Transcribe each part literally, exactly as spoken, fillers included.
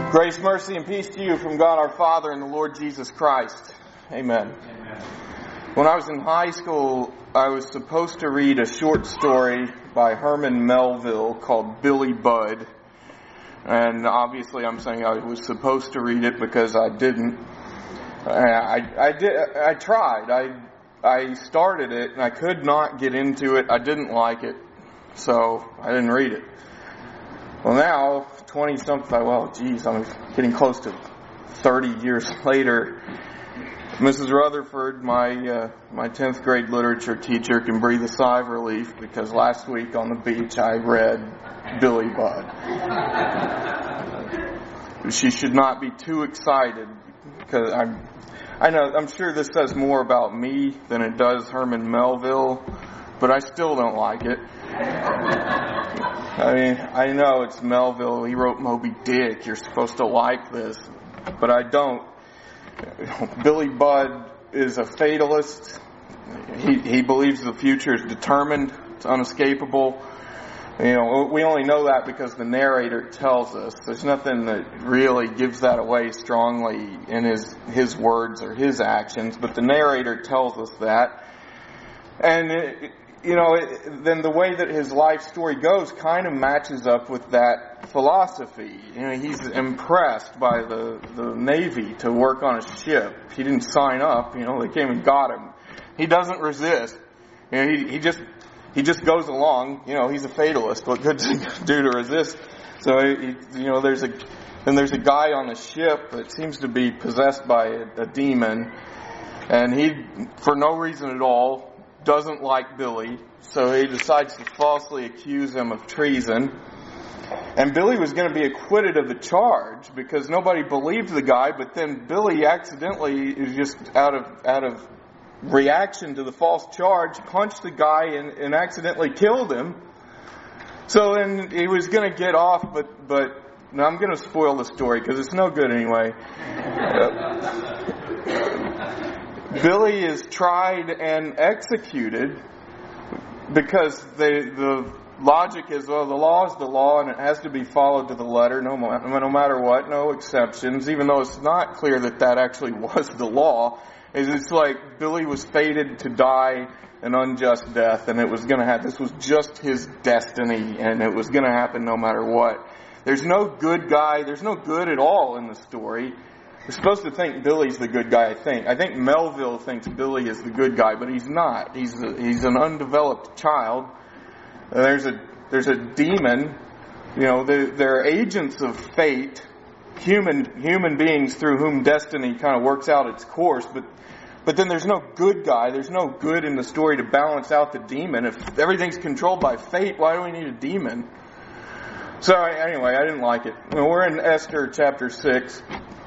Grace, mercy, and peace to you from God our Father and the Lord Jesus Christ. Amen. Amen. When I was in high school, I was supposed to read a short story by Herman Melville called Billy Budd. And obviously I'm saying I was supposed to read it because I didn't. I, I, did, I tried. I, I started it and I could not get into it. I didn't like it. So I didn't read it. Well, now, twenty-something, well, geez, I'm getting close to thirty years later. Missus Rutherford, my uh, my tenth grade literature teacher, can breathe a sigh of relief because last week on the beach I read Billy Budd. She should not be too excited because I'm, I know, I'm sure this says more about me than it does Herman Melville, but I still don't like it. I mean, I know it's Melville. He wrote Moby Dick. You're supposed to like this. But I don't. Billy Budd is a fatalist. He he believes the future is determined. It's unescapable. You know, we only know that because the narrator tells us. There's nothing that really gives that away strongly in his his words or his actions. But the narrator tells us that. And it, You know, it, then the way that his life story goes kind of matches up with that philosophy. You know, he's impressed by the, the Navy to work on a ship. He didn't sign up, you know, they came and got him. He doesn't resist. You know, he, he just, he just goes along. You know, he's a fatalist. What good to do to resist? So, he, you know, there's a, then there's a guy on the ship that seems to be possessed by a, a demon. And he, for no reason at all, doesn't like Billy, so he decides to falsely accuse him of treason. And Billy was going to be acquitted of the charge because nobody believed the guy, but then Billy accidentally, is just out of out of reaction to the false charge, punched the guy and, and accidentally killed him. So then he was going to get off, but but now I'm going to spoil the story because it's no good anyway. Uh, Billy is tried and executed because they, the logic is, well, the law is the law and it has to be followed to the letter, no, no matter what, no exceptions, even though it's not clear that that actually was the law. It's like Billy was fated to die an unjust death, and it was going to happen. This was just his destiny, and it was going to happen no matter what. There's no good guy, there's no good at all in the story. We're supposed to think Billy's the good guy, I think. I think Melville thinks Billy is the good guy, but he's not. He's a, he's an undeveloped child. Uh, there's a there's a demon. You know, they're, they're agents of fate, human human beings through whom destiny kind of works out its course. But but then there's no good guy. There's no good in the story to balance out the demon. If everything's controlled by fate, why do we need a demon? So anyway, I didn't like it. Well, we're in Esther chapter six.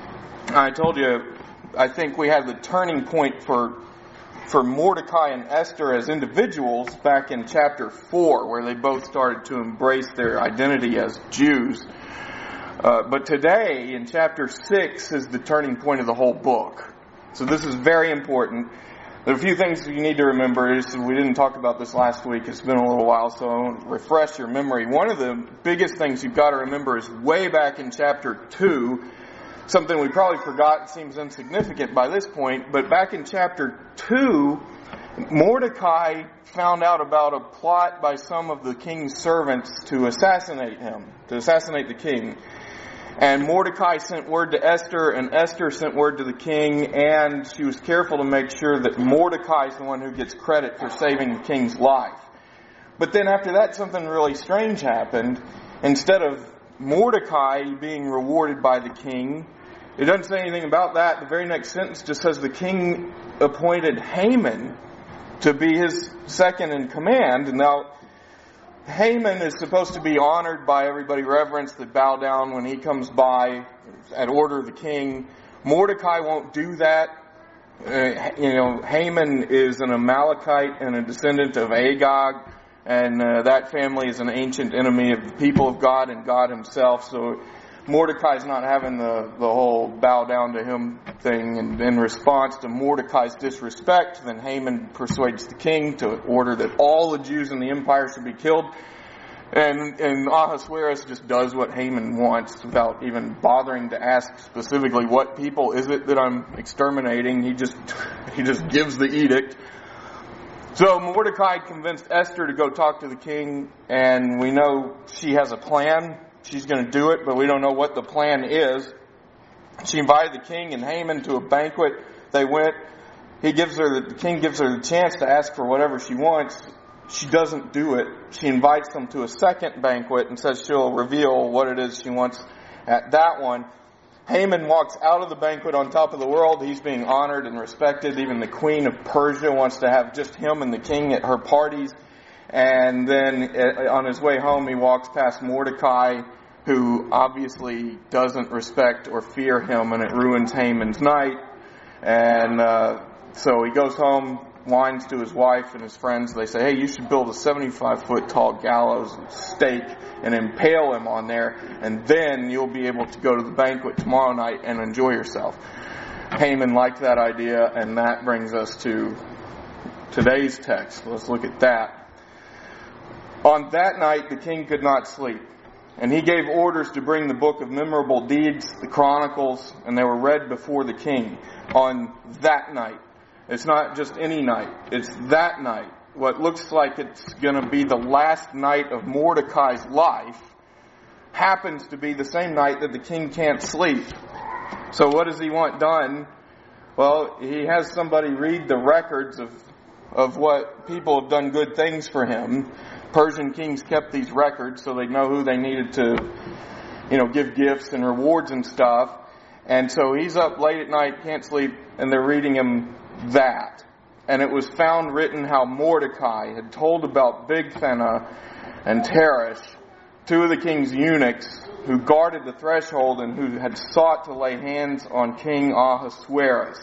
I told you, I think we had the turning point for for Mordecai and Esther as individuals back in chapter four, where they both started to embrace their identity as Jews. Uh, but today, in chapter six, is the turning point of the whole book. So this is very important. There are a few things you need to remember. We didn't talk about this last week. It's been a little while, so I want to refresh your memory. One of the biggest things you've got to remember is way back in chapter two, something we probably forgot, seems insignificant by this point, but back in chapter two, Mordecai found out about a plot by some of the king's servants to assassinate him, to assassinate the king. And Mordecai sent word to Esther, and Esther sent word to the king, and she was careful to make sure that Mordecai is the one who gets credit for saving the king's life. But then after that, something really strange happened. Instead of Mordecai being rewarded by the king, it doesn't say anything about that. The very next sentence just says the king appointed Haman to be his second in command. And now, Haman is supposed to be honored by everybody, reverenced, that bow down when he comes by at order of the king. Mordecai won't do that. Uh, you know, Haman is an Amalekite and a descendant of Agag. And uh, that family is an ancient enemy of the people of God and God himself. So Mordecai's not having the, the whole bow down to him thing. And in response to Mordecai's disrespect, then Haman persuades the king to order that all the Jews in the empire should be killed. And, and Ahasuerus just does what Haman wants without even bothering to ask specifically what people is it that I'm exterminating. He just, he just gives the edict. So Mordecai convinced Esther to go talk to the king, and we know she has a plan. She's going to do it, but we don't know what the plan is. She invited the king and Haman to a banquet. They went. He gives her, the king gives her the chance to ask for whatever she wants. She doesn't do it. She invites them to a second banquet and says she'll reveal what it is she wants at that one. Haman walks out of the banquet on top of the world. He's being honored and respected. Even the queen of Persia wants to have just him and the king at her parties. And then on his way home, he walks past Mordecai, who obviously doesn't respect or fear him, and it ruins Haman's night. And uh, so he goes home, whines to his wife and his friends. They say, hey, you should build a seventy-five foot tall gallows and stake and impale him on there, and then you'll be able to go to the banquet tomorrow night and enjoy yourself. Haman liked that idea, and that brings us to today's text. Let's look at that. On that night, the king could not sleep, and he gave orders to bring the book of memorable deeds, the Chronicles, and they were read before the king on that night. It's not just any night. It's that night. What looks like it's going to be the last night of Mordecai's life happens to be the same night that the king can't sleep. So what does he want done? Well, he has somebody read the records of of what people have done good things for him. Persian kings kept these records so they know who they needed to, you know, give gifts and rewards and stuff. And so he's up late at night, can't sleep, and they're reading him that. And it was found written how Mordecai had told about Bigthana and Teresh, two of the king's eunuchs who guarded the threshold and who had sought to lay hands on King Ahasuerus.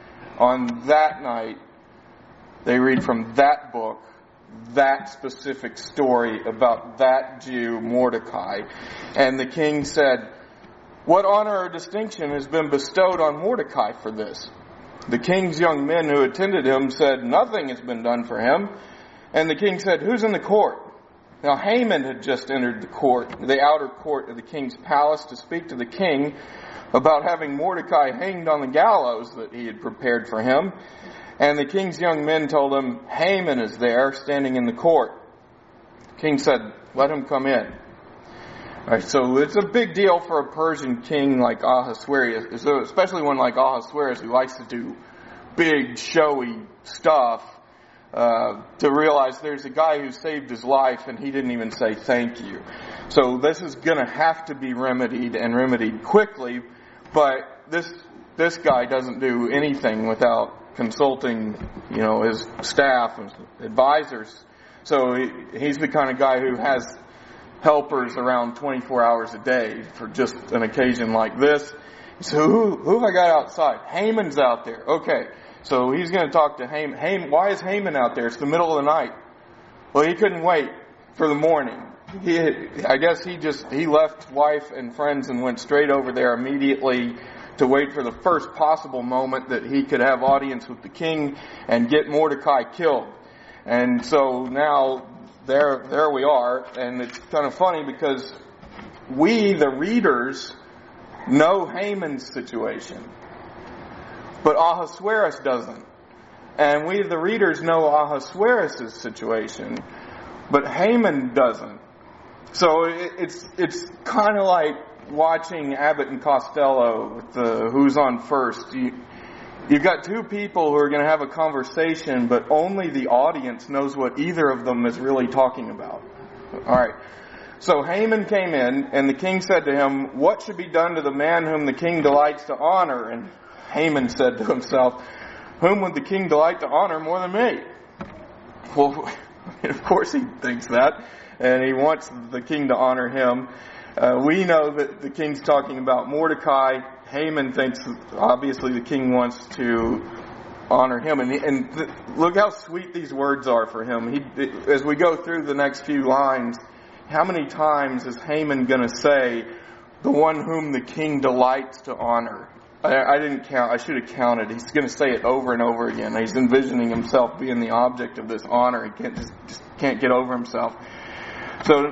On that night, they read from that book, that specific story about that Jew, Mordecai. And the king said, what honor or distinction has been bestowed on Mordecai for this? The king's young men who attended him said, nothing has been done for him. And the king said, who's in the court? Now Haman had just entered the court, the outer court of the king's palace, to speak to the king about having Mordecai hanged on the gallows that he had prepared for him. And the king's young men told him, Haman is there, standing in the court. The king said, let him come in. All right, so it's a big deal for a Persian king like Ahasuerus, especially one like Ahasuerus who likes to do big, showy stuff, uh, to realize there's a guy who saved his life and he didn't even say thank you. So this is going to have to be remedied and remedied quickly, but this this guy doesn't do anything without consulting, you know, his staff and advisors. So he, he's the kind of guy who has helpers around twenty-four hours a day for just an occasion like this. So who, who have I got outside? Haman's out there. Okay. So he's going to talk to Haman. Haman. Why is Haman out there? It's the middle of the night. Well, he couldn't wait for the morning. He, I guess he just, he left wife and friends and went straight over there immediately to wait for the first possible moment that he could have audience with the king and get Mordecai killed. And so now there, there we are. And it's kind of funny because we, the readers, know Haman's situation, but Ahasuerus doesn't. And we, the readers, know Ahasuerus' situation, but Haman doesn't. So it, it's it's kind of like watching Abbott and Costello with the Who's on First. You, you've got two people who are going to have a conversation, but only the audience knows what either of them is really talking about. All right. So Haman came in, and the king said to him, what should be done to the man whom the king delights to honor? And Haman said to himself, whom would the king delight to honor more than me? Well, of course he thinks that, and he wants the king to honor him. Uh, we know that the king's talking about Mordecai. Haman thinks, obviously, the king wants to honor him. And, and th- look how sweet these words are for him. He, as we go through the next few lines, how many times is Haman going to say, the one whom the king delights to honor? I, I didn't count. I should have counted. He's going to say it over and over again. He's envisioning himself being the object of this honor. He can't just, just can't get over himself. So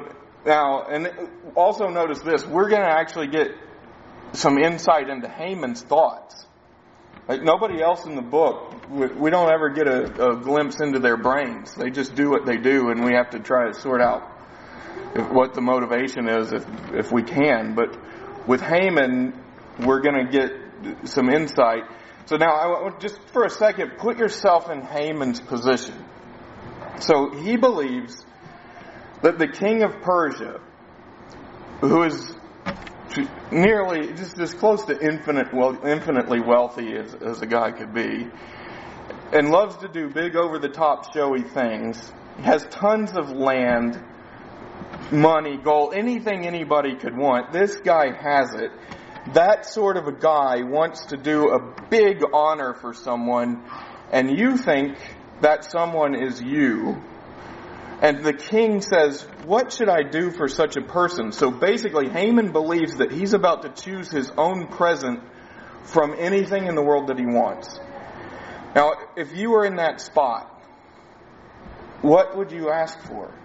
Now, and also notice this, we're going to actually get some insight into Haman's thoughts. Like nobody else in the book, we don't ever get a, a glimpse into their brains. They just do what they do, and we have to try to sort out if, what the motivation is if, if we can. But with Haman, we're going to get some insight. So now, I want just for a second, put yourself in Haman's position. So he believes that the king of Persia, who is nearly just as close to infinite, well, infinitely wealthy as, as a guy could be, and loves to do big over-the-top showy things, has tons of land, money, gold, anything anybody could want. This guy has it. That sort of a guy wants to do a big honor for someone, and you think that someone is you. And the king says, what should I do for such a person? So basically, Haman believes that he's about to choose his own present from anything in the world that he wants. Now, if you were in that spot, what would you ask for?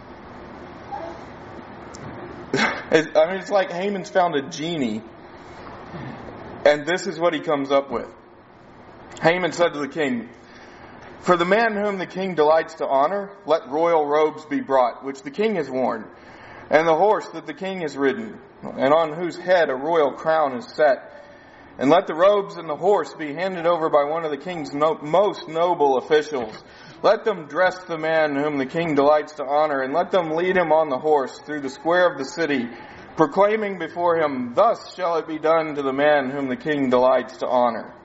I mean, it's like Haman's found a genie, and this is what he comes up with. Haman said to the king, for the man whom the king delights to honor, let royal robes be brought, which the king has worn, and the horse that the king has ridden, and on whose head a royal crown is set. And let the robes and the horse be handed over by one of the king's no- most noble officials. Let them dress the man whom the king delights to honor, and let them lead him on the horse through the square of the city, proclaiming before him, thus shall it be done to the man whom the king delights to honor.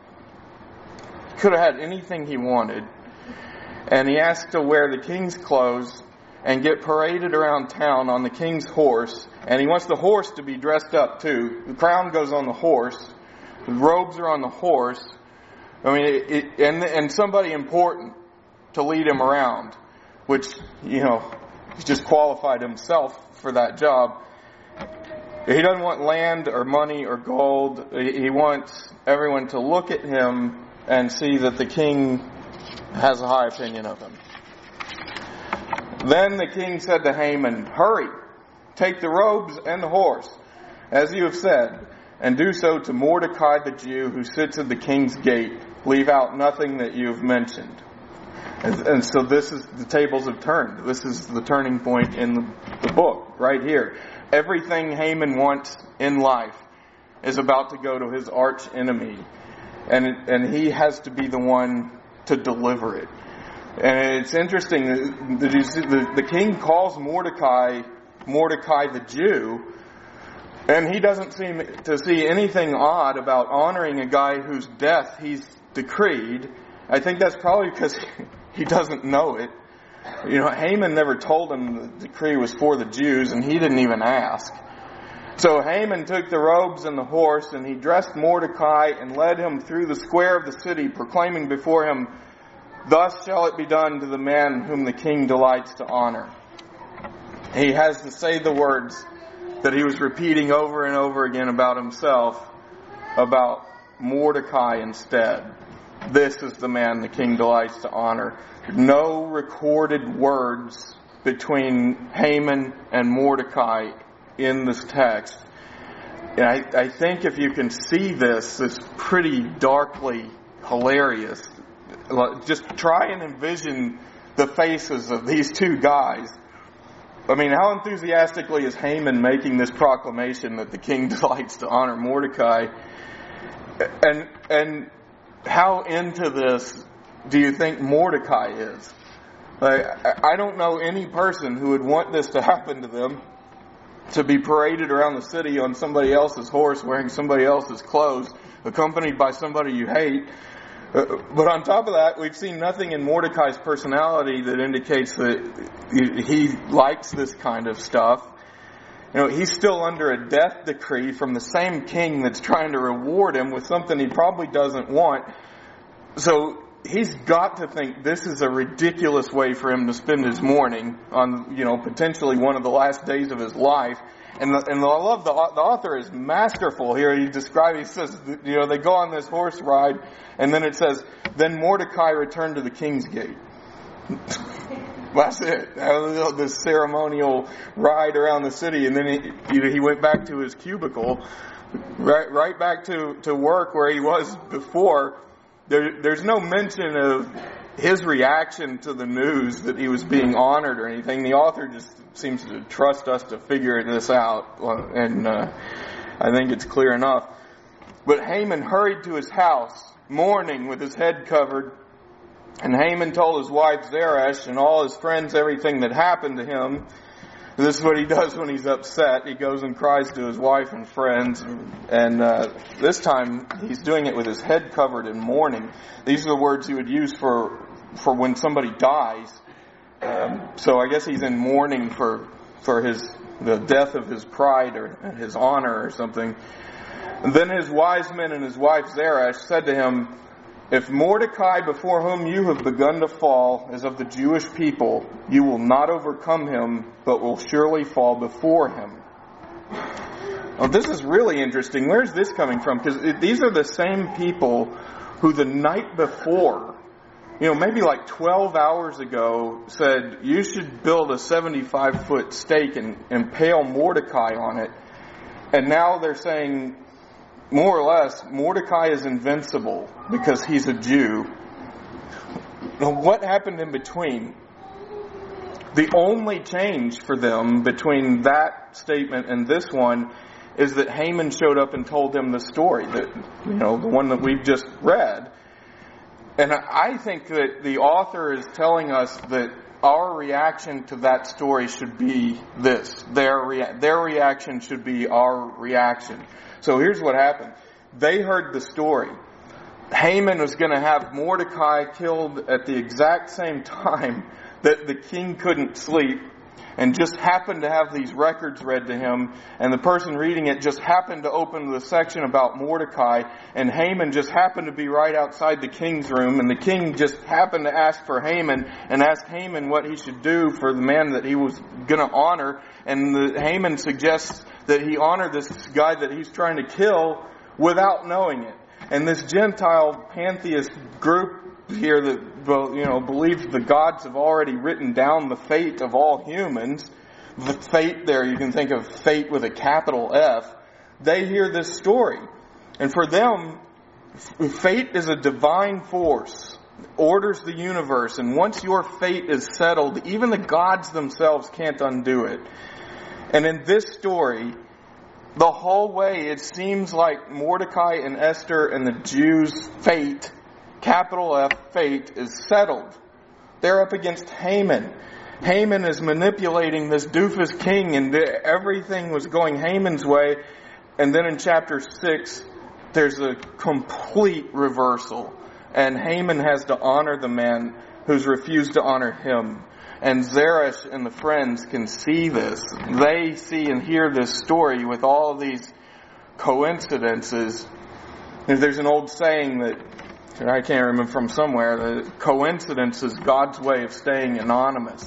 He could have had anything he wanted. And he asked to wear the king's clothes and get paraded around town on the king's horse. And he wants the horse to be dressed up too. The crown goes on the horse. The robes are on the horse. I mean, it, it, and and somebody important to lead him around, which, you know, he's just qualified himself for that job. He doesn't want land or money or gold. He wants everyone to look at him and see that the king has a high opinion of him. Then the king said to Haman, hurry, take the robes and the horse, as you have said, and do so to Mordecai the Jew who sits at the king's gate. Leave out nothing that you have mentioned. And, and so this is, the tables have turned. This is the turning point in the, the book, right here. Everything Haman wants in life is about to go to his arch enemy. And, and he has to be the one to deliver it. And it's interesting that you see the, the king calls Mordecai Mordecai the Jew, and he doesn't seem to see anything odd about honoring a guy whose death he's decreed. I think that's probably because he doesn't know it. You know, Haman never told him the decree was for the Jews, and he didn't even ask. So Haman took the robes and the horse, and he dressed Mordecai and led him through the square of the city, proclaiming before him, thus shall it be done to the man whom the king delights to honor. He has to say the words that he was repeating over and over again about himself, about Mordecai instead. This is the man the king delights to honor. No recorded words between Haman and Mordecai in this text. And I, I think if you can see this, it's pretty darkly hilarious. Just try and envision the faces of these two guys. I mean, how enthusiastically is Haman making this proclamation that the king delights to honor Mordecai? And and how into this do you think Mordecai is? Like, I don't know any person who would want this to happen to them, to be paraded around the city on somebody else's horse, wearing somebody else's clothes, accompanied by somebody you hate. Uh, but on top of that, we've seen nothing in Mordecai's personality that indicates that he likes this kind of stuff. You know, he's still under a death decree from the same king that's trying to reward him with something he probably doesn't want. So he's got to think this is a ridiculous way for him to spend his morning on, you know, potentially one of the last days of his life. And, the, and I love the, the author is masterful here. He describes, he says, you know, they go on this horse ride, and then it says, then Mordecai returned to the king's gate. That's it. This ceremonial ride around the city, and then he, he went back to his cubicle, right, right back to, to work where he was before. There, there's no mention of his reaction to the news that he was being honored or anything. The author just seems to trust us to figure this out, and uh, I think it's clear enough. But Haman hurried to his house, mourning with his head covered. And Haman told his wife Zeresh and all his friends everything that happened to him. This is what he does when he's upset. He goes and cries to his wife and friends. And uh, this time he's doing it with his head covered in mourning. These are the words he would use for for when somebody dies. Um, so I guess he's in mourning for for his the death of his pride or his honor or something. And then his wise men and his wife Zeresh said to him, "If Mordecai, before whom you have begun to fall, is of the Jewish people, you will not overcome him, but will surely fall before him." Well, this is really interesting. Where's this coming from? Because these are the same people who the night before, you know, maybe like twelve hours ago, said, you should build a seventy-five foot stake and impale Mordecai on it. And now they're saying, more or less, Mordecai is invincible because he's a Jew. Now, what happened in between? The only change for them between that statement and this one is that Haman showed up and told them the story, that, you know, the one that we've just read. And I think that the author is telling us that our reaction to that story should be this. Their rea- their reaction should be our reaction. So here's what happened. They heard the story. Haman was going to have Mordecai killed at the exact same time that the king couldn't sleep, and just happened to have these records read to him, and the person reading it just happened to open the section about Mordecai, and Haman just happened to be right outside the king's room, and the king just happened to ask for Haman, and ask Haman what he should do for the man that he was going to honor, and the, Haman suggests that he honor this guy that he's trying to kill without knowing it. And this Gentile pantheist group here that, you know, believes the gods have already written down the fate of all humans. The fate there, you can think of fate with a capital F. They hear this story. And for them, fate is a divine force. Orders the universe. And once your fate is settled, even the gods themselves can't undo it. And in this story, the whole way it seems like Mordecai and Esther and the Jews' fate, capital F, fate, is settled. They're up against Haman. Haman is manipulating this doofus king, and everything was going Haman's way. And then in chapter six, there's a complete reversal. And Haman has to honor the man who's refused to honor him. And Zeresh and the friends can see this. They see and hear this story with all of these coincidences. There's an old saying that, I can't remember from somewhere, that coincidence is God's way of staying anonymous.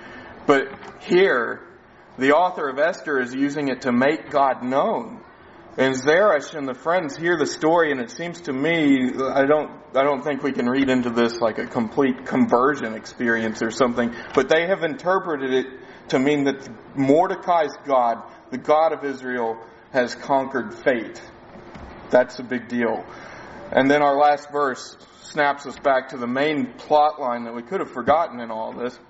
But here, the author of Esther is using it to make God known. And Zeresh and the friends hear the story, and it seems to me, I don't, I don't think we can read into this like a complete conversion experience or something, but they have interpreted it to mean that Mordecai's God, the God of Israel, has conquered fate. That's a big deal. And then our last verse snaps us back to the main plot line that we could have forgotten in all this.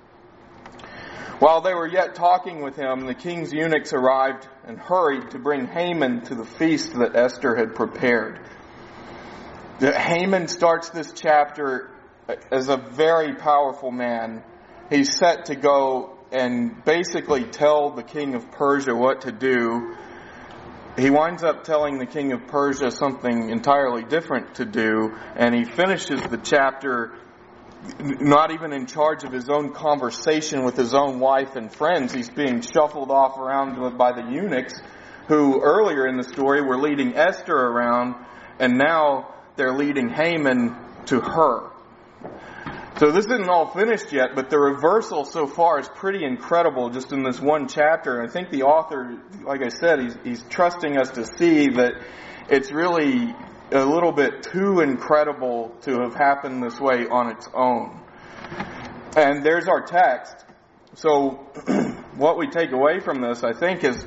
While they were yet talking with him, the king's eunuchs arrived and hurried to bring Haman to the feast that Esther had prepared. Haman starts this chapter as a very powerful man. He's set to go and basically tell the king of Persia what to do. He winds up telling the king of Persia something entirely different to do, and he finishes the chapter not even in charge of his own conversation with his own wife and friends. He's being shuffled off around by the eunuchs who earlier in the story were leading Esther around, and now they're leading Haman to her. So this isn't all finished yet, but the reversal so far is pretty incredible just in this one chapter. I think the author, like I said, he's, he's trusting us to see that it's really a little bit too incredible to have happened this way on its own. And there's our text. So what we take away from this, I think, is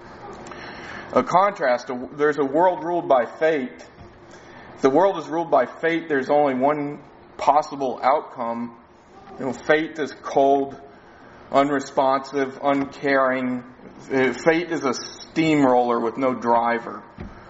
a contrast. There's a world ruled by fate. If the world is ruled by fate, there's only one possible outcome. You know, fate is cold, unresponsive, uncaring. Fate is a steamroller with no driver.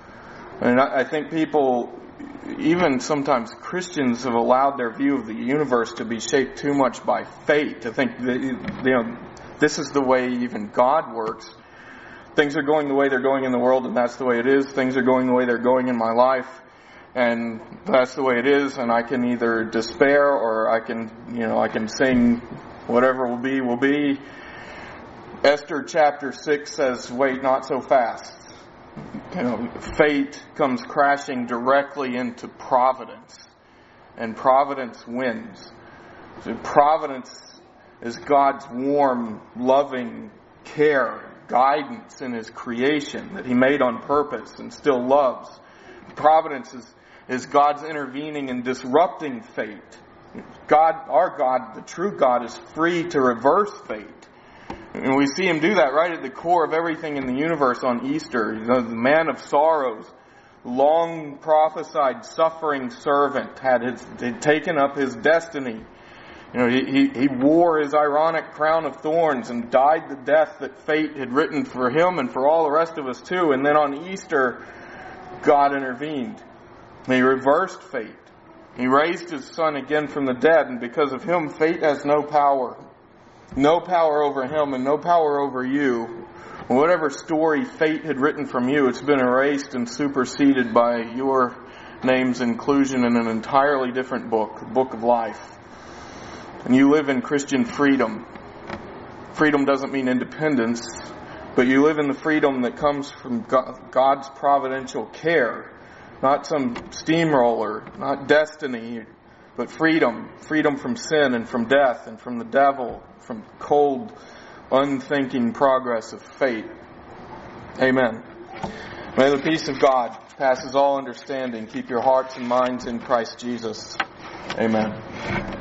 And I think people, even sometimes Christians, have allowed their view of the universe to be shaped too much by fate. To think that, you know, this is the way even God works. Things are going the way they're going in the world, and that's the way it is. Things are going the way they're going in my life, and that's the way it is. And I can either despair, or I can, you know, I can sing, whatever will be, will be. Esther chapter six says, "Wait, not so fast." You know, fate comes crashing directly into providence, and providence wins. So providence is God's warm, loving care, guidance in His creation that He made on purpose and still loves. Providence is, is God's intervening and disrupting fate. God, our God, the true God, is free to reverse fate. And we see Him do that right at the core of everything in the universe on Easter. The man of sorrows, long prophesied suffering servant, had, his, had taken up his destiny. You know, he, he, he wore his ironic crown of thorns and died the death that fate had written for him and for all the rest of us too. And then on Easter, God intervened. He reversed fate. He raised His Son again from the dead, and because of Him, fate has no power. No power over Him and no power over you. Whatever story fate had written from you, it's been erased and superseded by your name's inclusion in an entirely different book, the book of life. And you live in Christian freedom. Freedom doesn't mean independence, but you live in the freedom that comes from God's providential care. Not some steamroller, not destiny, but freedom. Freedom from sin and from death and from the devil, from cold, unthinking progress of fate. Amen. May the peace of God passes all understanding. Keep your hearts and minds in Christ Jesus. Amen.